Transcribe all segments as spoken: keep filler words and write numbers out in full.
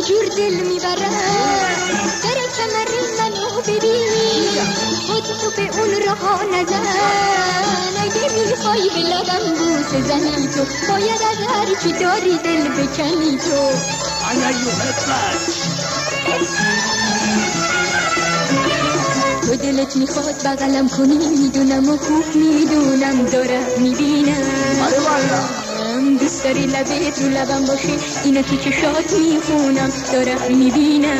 جور دل میبرد در کمر منو ببین خود تو به اون رها نزن اگه میخوای به لبم بوس زنی تو باید از هر چی داری دل بکنی تو تو دلت میخواد بغلم کنی میدونم و خوب میدونم دارم میبینم دوست داری لبت رو لبم باشه اینو تو چشات میخونم دارم میبینم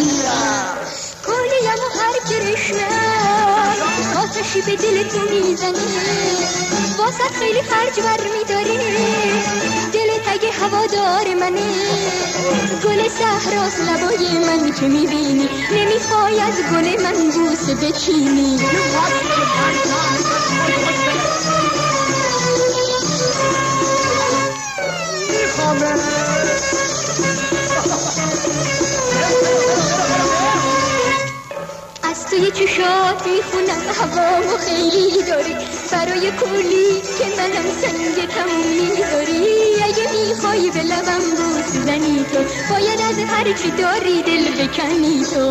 کلیم و هر کرشنم آتشی به دل تو میزنه واسط خیلی خرج بر میداره دلت اگه هوادار منه گل صحراست لبای من که میبینی نمیخوای از گل من بوسه بچینی از توی چشات میخونم هوامو خیلی داری برای کلی که منم سنگ تموم میذاری اگه میخوای به لبم بوس زنی تو باید از هر چی داری دل بکنی تو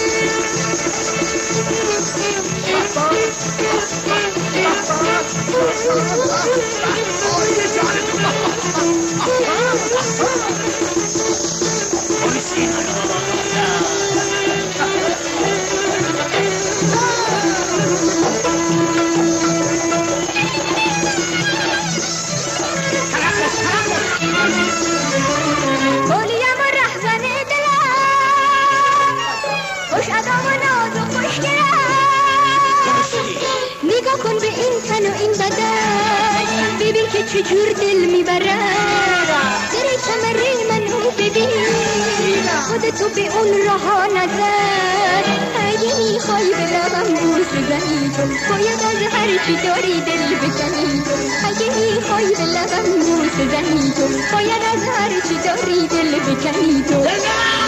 کلیم و رهزن دلم خوش ادام و ناز و خوشگلم نگاه کن به این تن و این بدن ببین که چجور دل میبرد در کمر منو ببین خودتو به اون رها نزن اگه میخوای به لبم بوس زنی تو باید از هر چی داری دل بکنی تو اگه میخوای به لبم بوس زنی تو باید از هر چی داری دل بکنی تو